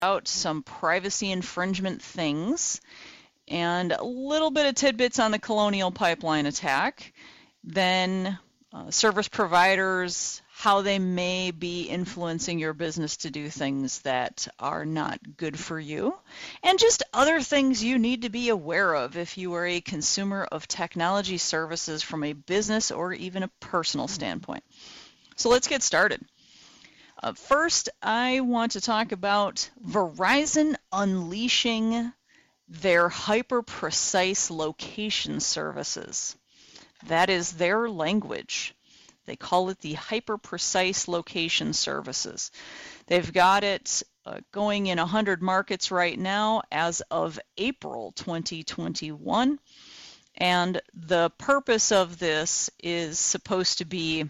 out some privacy infringement things and a little bit of tidbits on the Colonial Pipeline attack. Then service providers, how they may be influencing your business to do things that are not good for you, and just other things you need to be aware of if you are a consumer of technology services from a business or even a personal standpoint. So let's get started. First, I want to talk about Verizon unleashing their hyper-precise location services. That is their language. They call it the hyper-precise location services. They've got it going in 100 markets right now as of April 2021. And the purpose of this is supposed to be,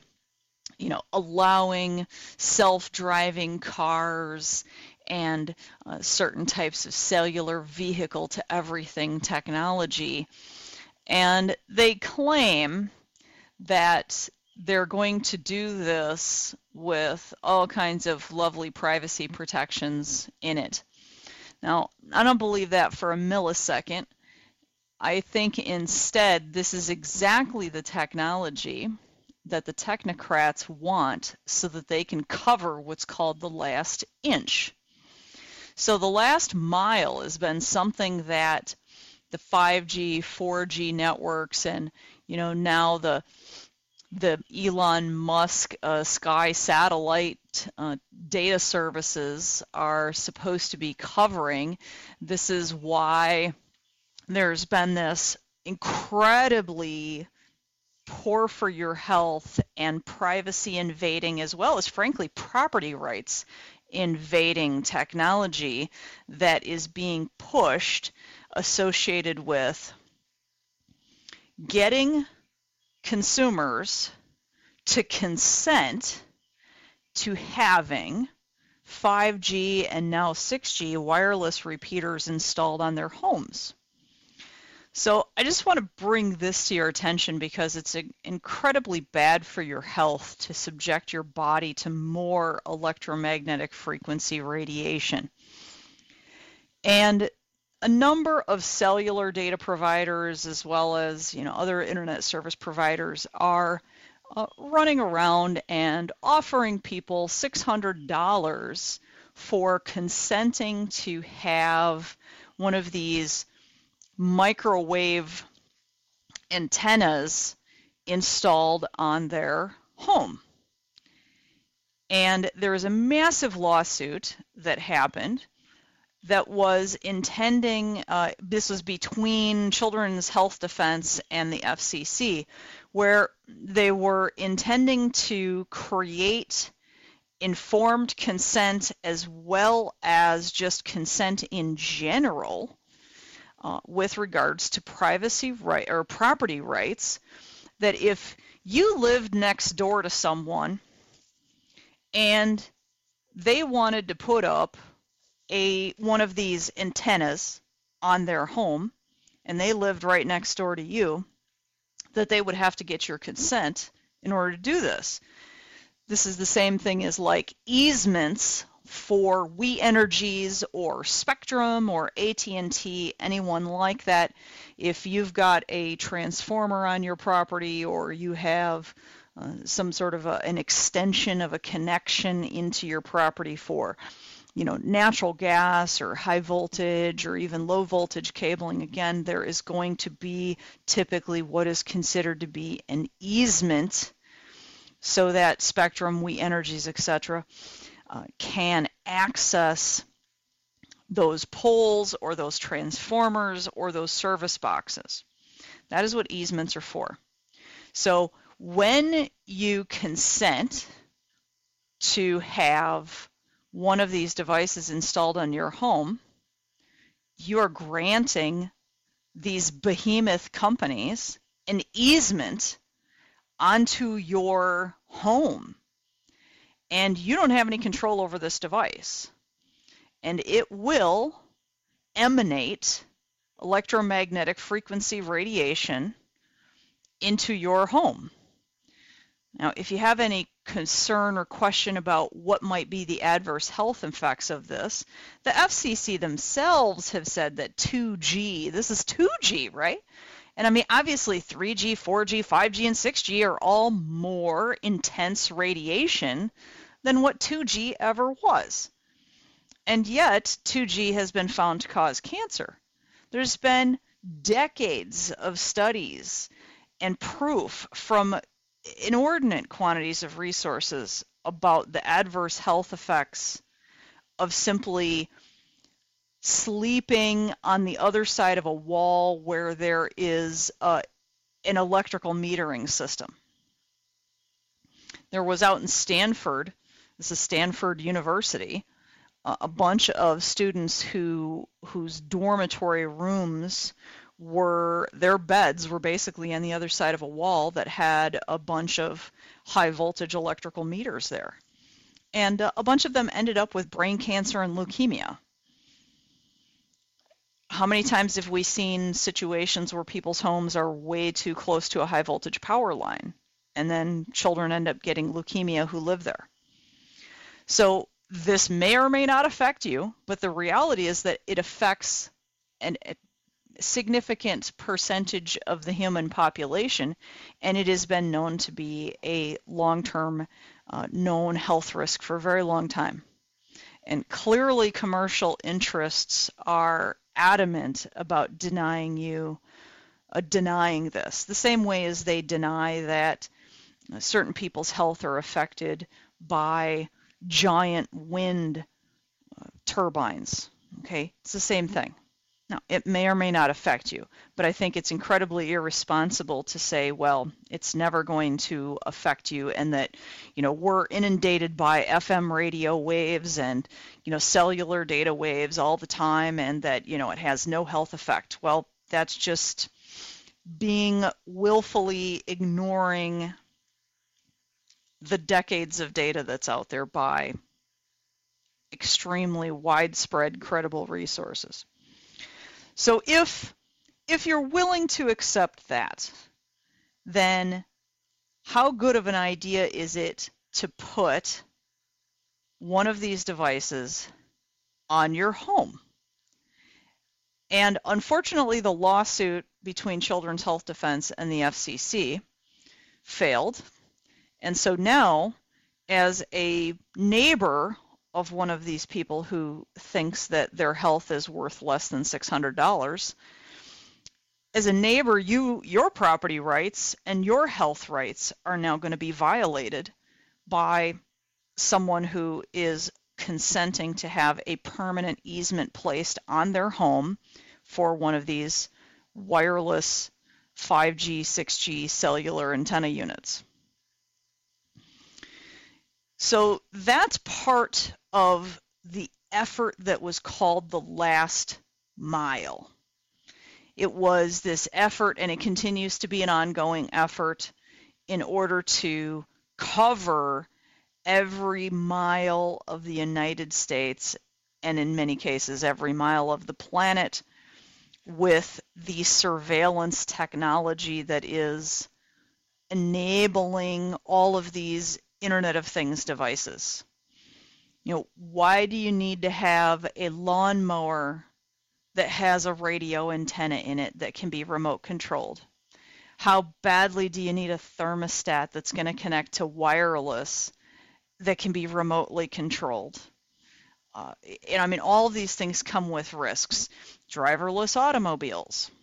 allowing self-driving cars and certain types of cellular vehicle to everything technology. And they claim that they're going to do this with all kinds of lovely privacy protections in it. Now, I don't believe that for a millisecond. I think instead this is exactly the technology that the technocrats want so that they can cover what's called the last inch. So the last mile has been something that the 5G, 4G networks and, now the Elon Musk Sky satellite data services are supposed to be covering. This is why there's been this incredibly poor for your health and privacy invading, as well as, frankly, property rights invading technology that is being pushed, associated with getting consumers to consent to having 5G and now 6G wireless repeaters installed on their homes. So I just want to bring this to your attention because it's incredibly bad for your health to subject your body to more electromagnetic frequency radiation. And a number of cellular data providers, as well as other internet service providers, are running around and offering people $600 for consenting to have one of these microwave antennas installed on their home. And there is a massive lawsuit that happened that was intending, this was between Children's Health Defense and the FCC, where they were intending to create informed consent as well as just consent in general with regards to privacy right or property rights, that if you lived next door to someone and they wanted to put up one of these antennas on their home and they lived right next door to you, that they would have to get your consent in order to do this. This is the same thing as like easements for We Energies or Spectrum or AT&T, anyone like that. If you've got a transformer on your property or you have some sort of an extension of a connection into your property for natural gas or high voltage or even low voltage cabling, again, there is going to be typically what is considered to be an easement so that Spectrum, We Energies, etc., can access those poles or those transformers or those service boxes. That is what easements are for. So when you consent to have one of these devices installed on your home, you are granting these behemoth companies an easement onto your home. And you don't have any control over this device. And it will emanate electromagnetic frequency radiation into your home. Now, if you have any concern or question about what might be the adverse health effects of this, the FCC themselves have said that 2G, this is 2G, right? And I mean, obviously 3G, 4G, 5G, and 6G are all more intense radiation than what 2G ever was. And yet 2G has been found to cause cancer. There's been decades of studies and proof from inordinate quantities of resources about the adverse health effects of simply sleeping on the other side of a wall where there is an electrical metering system. There was out in Stanford, this is Stanford University, a bunch of students whose dormitory rooms were, their beds were basically on the other side of a wall that had a bunch of high voltage electrical meters there. And a bunch of them ended up with brain cancer and leukemia. How many times have we seen situations where people's homes are way too close to a high voltage power line, and then children end up getting leukemia who live there? So this may or may not affect you, but the reality is that it affects a significant percentage of the human population, and it has been known to be a long-term known health risk for a very long time. And clearly commercial interests are adamant about denying this, the same way as they deny that certain people's health are affected by giant wind turbines. Okay, it's the same thing. Now, it may or may not affect you, but I think it's incredibly irresponsible to say, well, it's never going to affect you, and that, we're inundated by FM radio waves and, cellular data waves all the time, and that, it has no health effect. Well, that's just being willfully ignoring the decades of data that's out there by extremely widespread, credible resources. So if you're willing to accept that, then how good of an idea is it to put one of these devices on your home? And unfortunately, the lawsuit between Children's Health Defense and the FCC failed. And so now, as a neighbor of one of these people who thinks that their health is worth less than $600, as a neighbor, your property rights and your health rights are now going to be violated by someone who is consenting to have a permanent easement placed on their home for one of these wireless 5G, 6G cellular antenna units. So that's part of the effort that was called the last mile. It was this effort, and it continues to be an ongoing effort, in order to cover every mile of the United States, and in many cases every mile of the planet, with the surveillance technology that is enabling all of these Internet of Things devices. Why do you need to have a lawnmower that has a radio antenna in it that can be remote controlled? How badly do you need a thermostat that's going to connect to wireless that can be remotely controlled? And I mean, all of these things come with risks. Driverless automobiles.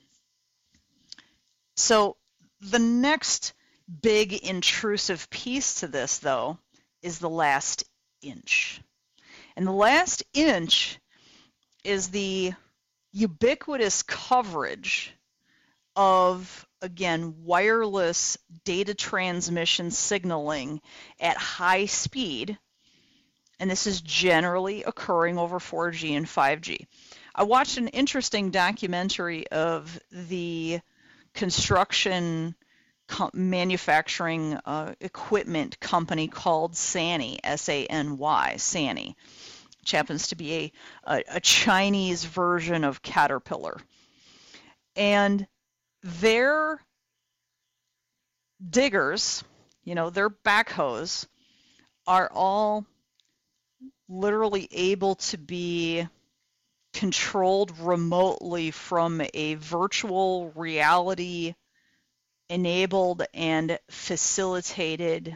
So the next big intrusive piece to this, though, is the last inch. And the last inch is the ubiquitous coverage of, again, wireless data transmission signaling at high speed. And this is generally occurring over 4G and 5G. I watched an interesting documentary of the construction manufacturing equipment company called SANY, S-A-N-Y, SANY, which happens to be a Chinese version of Caterpillar. And their diggers, their backhoes, are all literally able to be controlled remotely from a virtual reality enabled and facilitated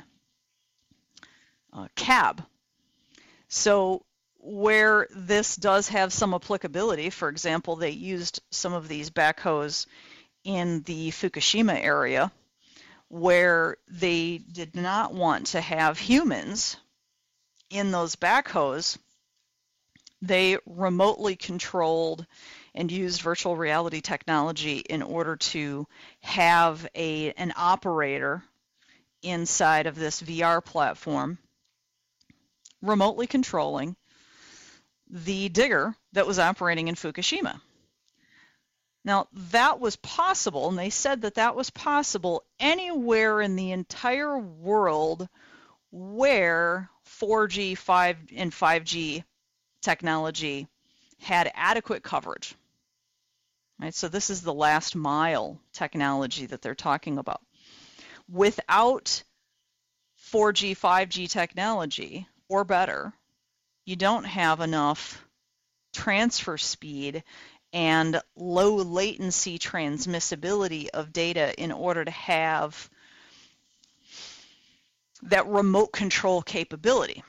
cab. So where this does have some applicability, for example, they used some of these backhoes in the Fukushima area where they did not want to have humans in those backhoes. They remotely controlled and used virtual reality technology in order to have an operator inside of this VR platform remotely controlling the digger that was operating in Fukushima. Now, that was possible, and they said that that was possible anywhere in the entire world where 4G, 5, and 5G technology had adequate coverage. Right? So this is the last mile technology that they're talking about. Without 4G, 5G technology, or better, you don't have enough transfer speed and low latency transmissibility of data in order to have that remote control capability.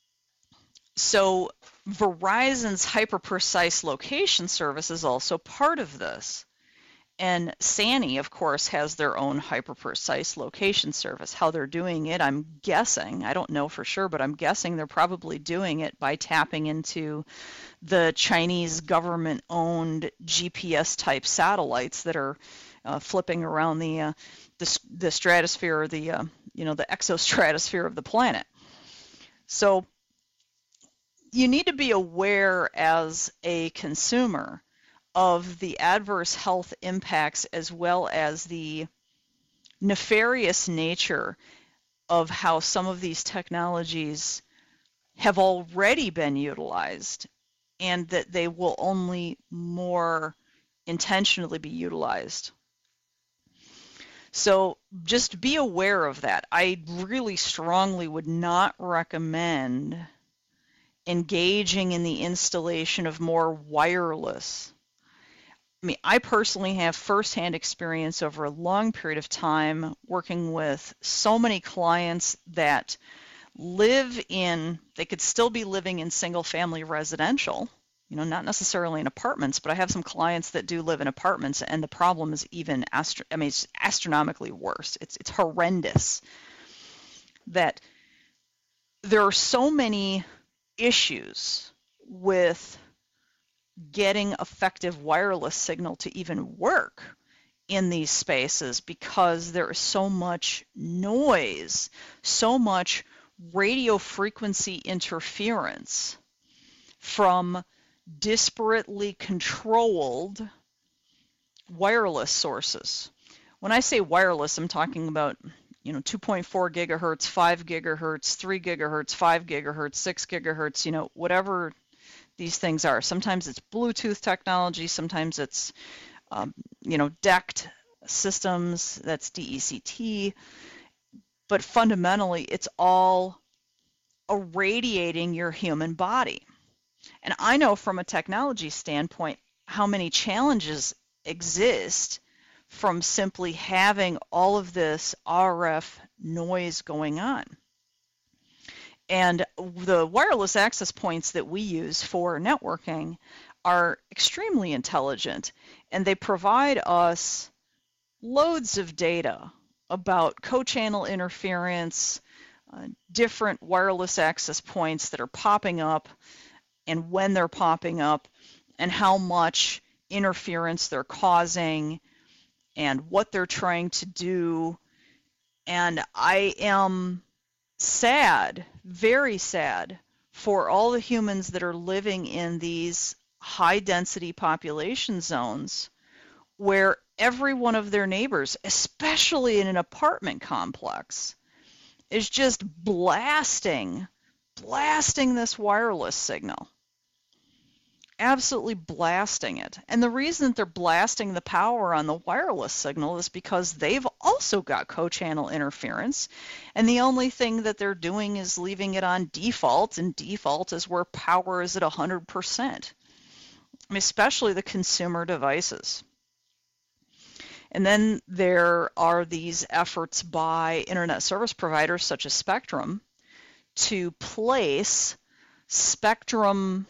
So Verizon's hyper-precise location service is also part of this. And Sany, of course, has their own hyper-precise location service. How they're doing it, I'm guessing, I don't know for sure, but I'm guessing they're probably doing it by tapping into the Chinese government-owned GPS-type satellites that are flipping around the stratosphere, or the exostratosphere of the planet. So you need to be aware as a consumer of the adverse health impacts as well as the nefarious nature of how some of these technologies have already been utilized, and that they will only more intentionally be utilized. So just be aware of that. I really strongly would not recommend engaging in the installation of more wireless. I mean, I personally have firsthand experience over a long period of time working with so many clients that they could still be living in single-family residential, not necessarily in apartments, but I have some clients that do live in apartments, and the problem is even, it's astronomically worse. It's horrendous that there are so many issues with getting effective wireless signal to even work in these spaces because there is so much noise, so much radio frequency interference from disparately controlled wireless sources. When I say wireless, I'm talking about 2.4 gigahertz, 5 gigahertz, 3 gigahertz, 5 gigahertz, 6 gigahertz, whatever these things are. Sometimes it's Bluetooth technology, sometimes it's DECT systems, that's DECT, but fundamentally it's all irradiating your human body. And I know from a technology standpoint how many challenges exist from simply having all of this RF noise going on. And the wireless access points that we use for networking are extremely intelligent, and they provide us loads of data about co-channel interference, different wireless access points that are popping up, and when they're popping up, and how much interference they're causing, and what they're trying to do. And I am sad, very sad, for all the humans that are living in these high-density population zones where every one of their neighbors, especially in an apartment complex, is just blasting this wireless signal. absolutely blasting it. And the reason that they're blasting the power on the wireless signal is because they've also got co-channel interference, and the only thing that they're doing is leaving it on default, and default is where power is at 100%, especially the consumer devices. And then there are these efforts by internet service providers such as Spectrum to place Spectrum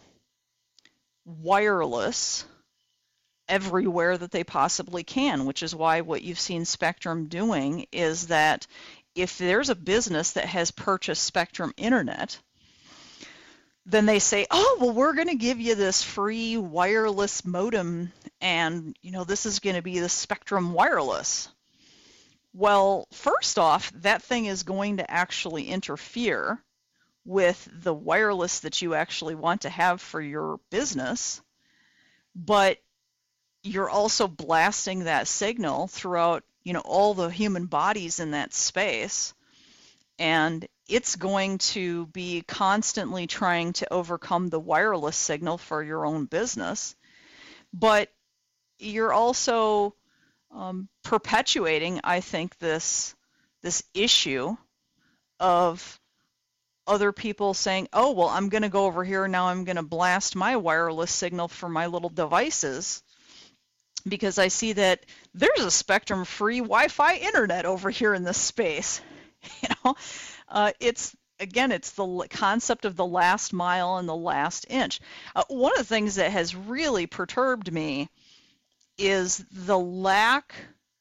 wireless everywhere that they possibly can, which is why what you've seen Spectrum doing is that if there's a business that has purchased Spectrum Internet, then they say, oh, well, we're going to give you this free wireless modem, and this is going to be the Spectrum Wireless. Well, first off, that thing is going to actually interfere with the wireless that you actually want to have for your business, but you're also blasting that signal throughout, all the human bodies in that space, and it's going to be constantly trying to overcome the wireless signal for your own business, but you're also perpetuating, I think, this issue of other people saying, oh, well, I'm going to go over here now, I'm going to blast my wireless signal for my little devices because I see that there's a Spectrum free Wi-Fi internet over here in this space. It's the concept of the last mile and the last inch. One of the things that has really perturbed me is the lack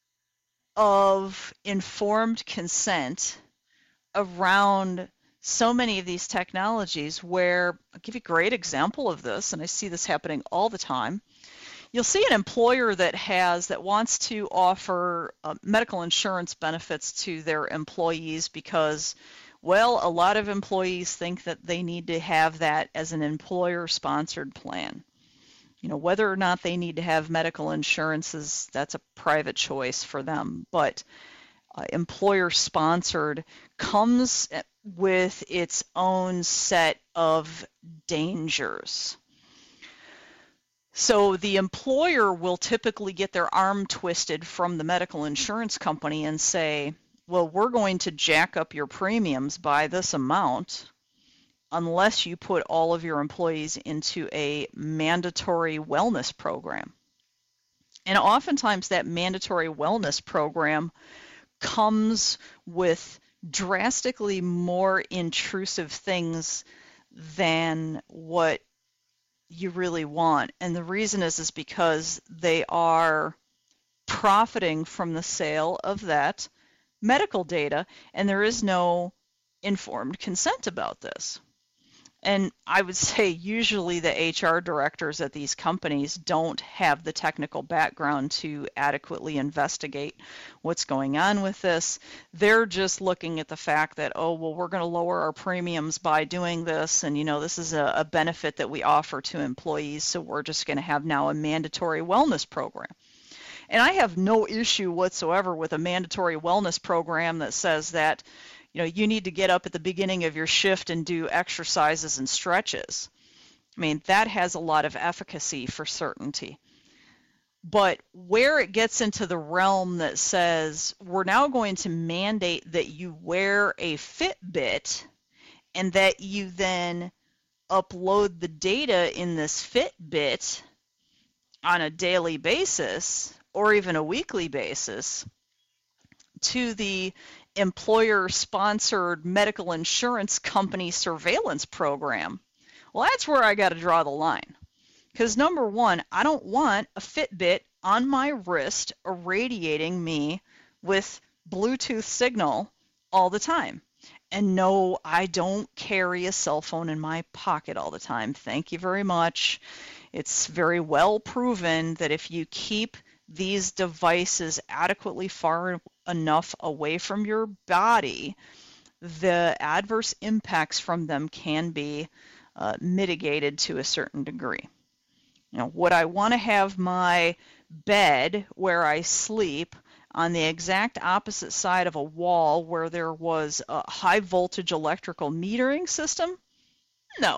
of informed consent around so many of these technologies, where I'll give you a great example of this, and I see this happening all the time. You'll see an employer that wants to offer medical insurance benefits to their employees because, well, a lot of employees think that they need to have that as an employer-sponsored plan. Whether or not they need to have medical insurance that's a private choice for them, but employer-sponsored comes with its own set of dangers. So the employer will typically get their arm twisted from the medical insurance company and say, well, we're going to jack up your premiums by this amount unless you put all of your employees into a mandatory wellness program. And oftentimes that mandatory wellness program comes with drastically more intrusive things than what you really want. And the reason is because they are profiting from the sale of that medical data, and there is no informed consent about this. And I would say usually the HR directors at these companies don't have the technical background to adequately investigate what's going on with this. They're just looking at the fact that, oh, well, we're going to lower our premiums by doing this, and this is a benefit that we offer to employees, so we're just going to have now a mandatory wellness program. And I have no issue whatsoever with a mandatory wellness program that says that you need to get up at the beginning of your shift and do exercises and stretches. I mean, that has a lot of efficacy for certainty. But where it gets into the realm that says we're now going to mandate that you wear a Fitbit and that you then upload the data in this Fitbit on a daily basis or even a weekly basis to the employer-sponsored medical insurance company surveillance program, well, that's where I got to draw the line. Because number one, I don't want a Fitbit on my wrist irradiating me with Bluetooth signal all the time. And no, I don't carry a cell phone in my pocket all the time. Thank you very much. It's very well proven that if you keep these devices adequately far enough away from your body, the adverse impacts from them can be mitigated to a certain degree. Would I want to have my bed where I sleep on the exact opposite side of a wall where there was a high voltage electrical metering system? No,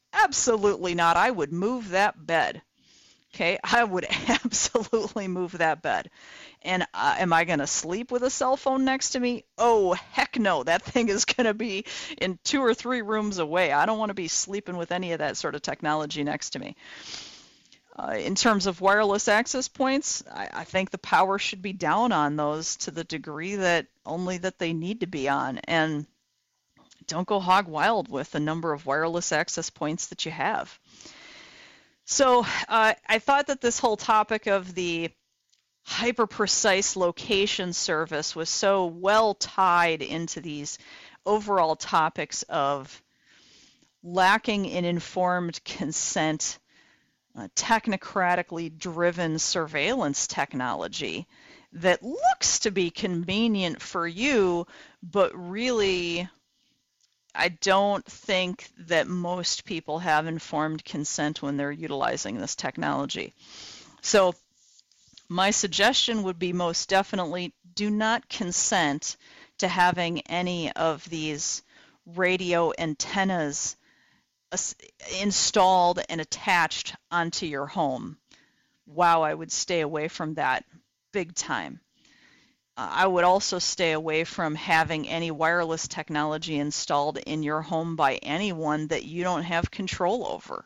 Absolutely not. I would move that bed. Okay, I would absolutely move that bed. And am I going to sleep with a cell phone next to me? Oh, heck no. That thing is going to be in 2 or 3 rooms away. I don't want to be sleeping with any of that sort of technology next to me. In terms of wireless access points, I think the power should be down on those to the degree that only that they need to be on. And don't go hog wild with the number of wireless access points that you have. So I thought that this whole topic of the hyper-precise location service was so well tied into these overall topics of lacking in informed consent, technocratically driven surveillance technology that looks to be convenient for you, but really I don't think that most people have informed consent when they're utilizing this technology. So my suggestion would be most definitely do not consent to having any of these radio antennas installed and attached onto your home. Wow, I would stay away from that big time. I would also stay away from having any wireless technology installed in your home by anyone that you don't have control over.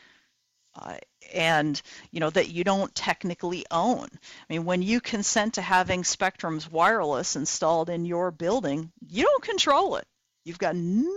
And that you don't technically own. I mean, when you consent to having Spectrum's wireless installed in your building, you don't control it. You've got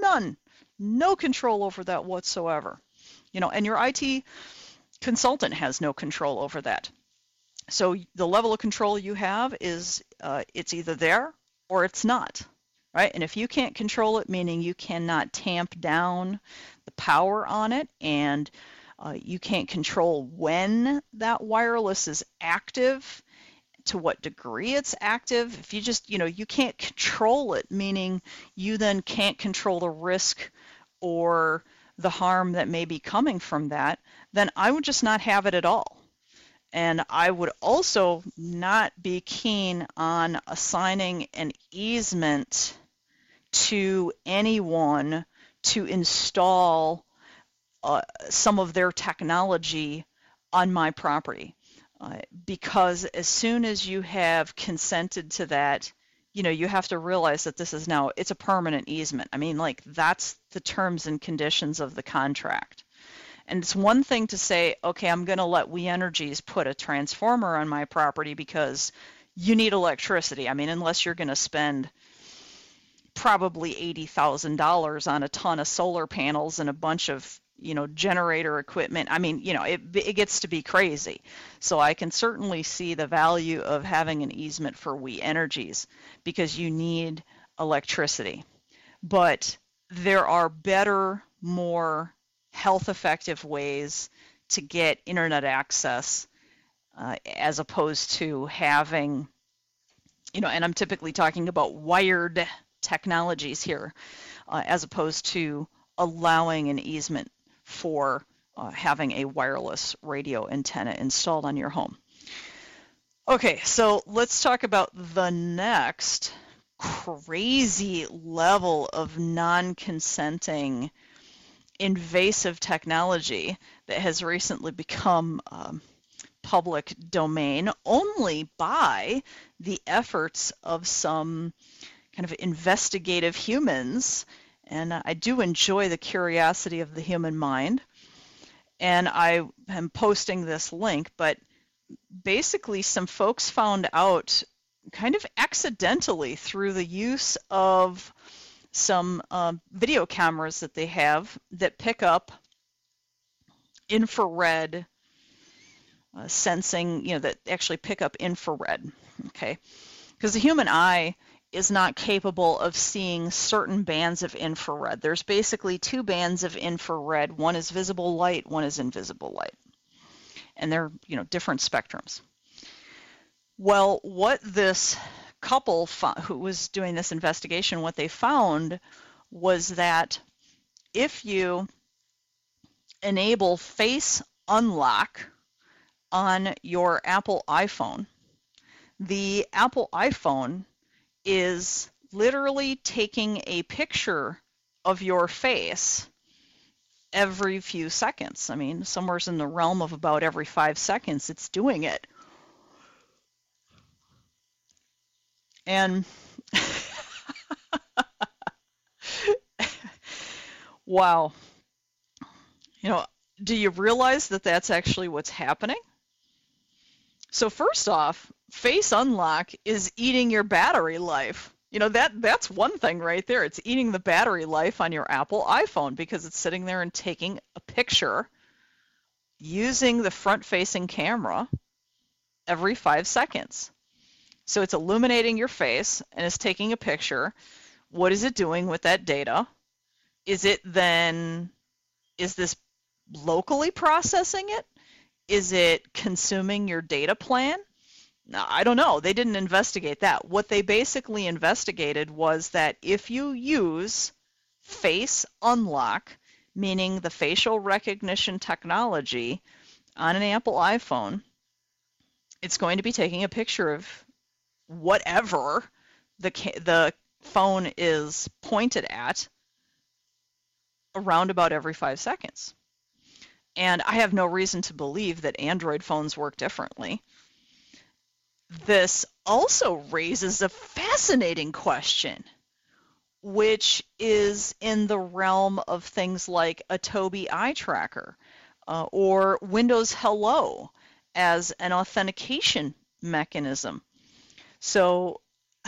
no control over that whatsoever. And your IT consultant has no control over that. So the level of control you have is it's either there or it's not, right? And if you can't control it, meaning you cannot tamp down the power on it, and you can't control when that wireless is active, to what degree it's active. If you just, you can't control it, meaning you then can't control the risk or the harm that may be coming from that, then I would just not have it at all. And I would also not be keen on assigning an easement to anyone to install some of their technology on my property, because as soon as you have consented to that, you have to realize that this is now, it's a permanent easement. I mean, like, that's the terms and conditions of the contract. And it's one thing to say, okay, I'm going to let We Energies put a transformer on my property because you need electricity. I mean, unless you're going to spend probably $80,000 on a ton of solar panels and a bunch of generator equipment. I mean, it gets to be crazy. So I can certainly see the value of having an easement for We Energies because you need electricity. But there are better, more health effective ways to get internet access as opposed to having, and I'm typically talking about wired technologies here, as opposed to allowing an easement for having a wireless radio antenna installed on your home. Okay, so let's talk about the next crazy level of non-consenting invasive technology that has recently become public domain only by the efforts of some kind of investigative humans. And I do enjoy the curiosity of the human mind. And I am posting this link, but basically some folks found out kind of accidentally through the use of some video cameras that they have that pick up infrared sensing, that actually pick up infrared, okay? Because the human eye is not capable of seeing certain bands of infrared. There's basically 2 bands of infrared. One is visible light, one is invisible light. And they're, different spectrums. Well, what this couple who was doing this investigation, what they found was that if you enable face unlock on your Apple iPhone, the Apple iPhone is literally taking a picture of your face every few seconds. I mean, somewhere in the realm of about every 5 seconds it's doing it. And wow, do you realize that that's actually what's happening? So first off, Face Unlock is eating your battery life. That's one thing right there. It's eating the battery life on your Apple iPhone because it's sitting there and taking a picture using the front-facing camera every 5 seconds. So it's illuminating your face and it's taking a picture. What is it doing with that data? Is this locally processing it? Is it consuming your data plan? No, I don't know. They didn't investigate that. What they basically investigated was that if you use Face Unlock, meaning the facial recognition technology on an Apple iPhone, it's going to be taking a picture of whatever the phone is pointed at around about every 5 seconds. And I have no reason to believe that Android phones work differently. This also raises a fascinating question, which is in the realm of things like Tobii Eye Tracker or Windows Hello as an authentication mechanism. So,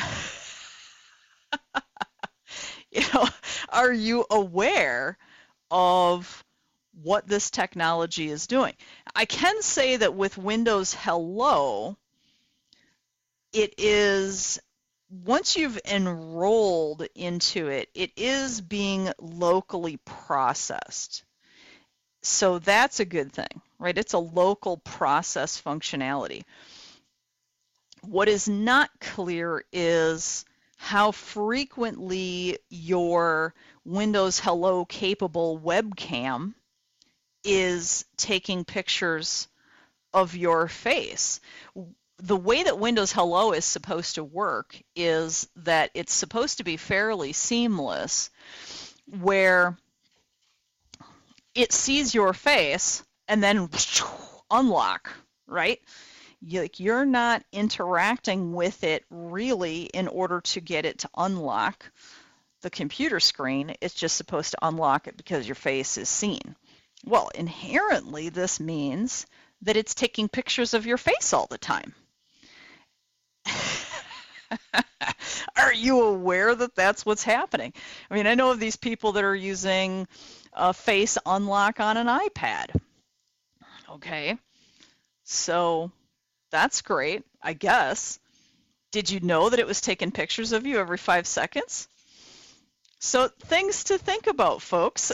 are you aware of what this technology is doing? I can say that with Windows Hello, it is, once you've enrolled into it, it is being locally processed. So that's a good thing, right? It's a local process functionality. What is not clear is how frequently your Windows Hello capable webcam is taking pictures of your face. The way that Windows Hello is supposed to work is that it's supposed to be fairly seamless, where it sees your face and then unlock, right? You're not interacting with it really in order to get it to unlock the computer screen. It's just supposed to unlock it because your face is seen. Well, inherently, this means that it's taking pictures of your face all the time. Are you aware that that's what's happening? I mean, I know of these people that are using Face Unlock on an iPad. Okay, so that's great, I guess. Did you know that it was taking pictures of you every 5 seconds? So things to think about, folks.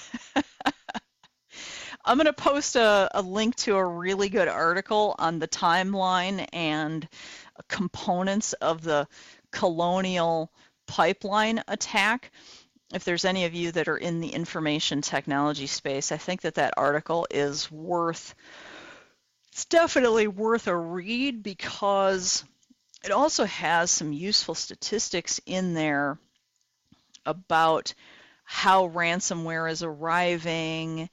I'm going to post a link to a really good article on the timeline and components of the Colonial Pipeline attack. If there's any of you that are in the information technology space, I think that article is it's definitely worth a read, because it also has some useful statistics in there about how ransomware is arriving,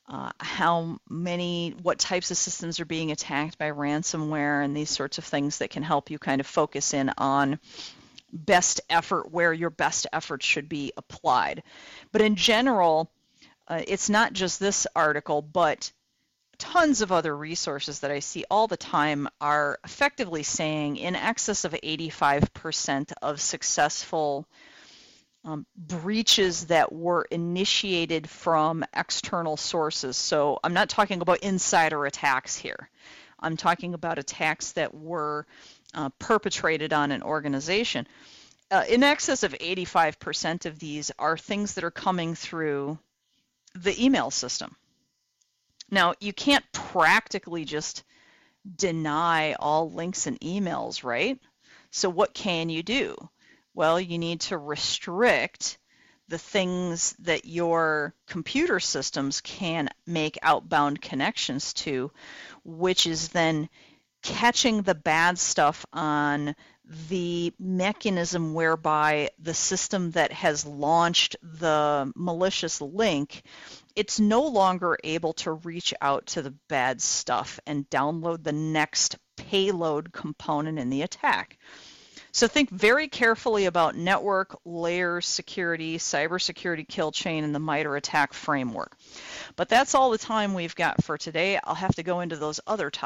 what types of systems are being attacked by ransomware, and these sorts of things that can help you kind of focus in on best effort, where your best effort should be applied. But in general, it's not just this article, but tons of other resources that I see all the time are effectively saying in excess of 85% of successful breaches that were initiated from external sources. So I'm not talking about insider attacks here. I'm talking about attacks that were perpetrated on an organization. In excess of 85% of these are things that are coming through the email system. Now, you can't practically just deny all links and emails, right? So what can you do? Well, you need to restrict the things that your computer systems can make outbound connections to, which is then catching the bad stuff on the mechanism whereby the system that has launched the malicious link, it's no longer able to reach out to the bad stuff and download the next payload component in the attack. So think very carefully about network, layer security, cybersecurity kill chain, and the MITRE ATT&CK framework. But that's all the time we've got for today. I'll have to go into those other topics.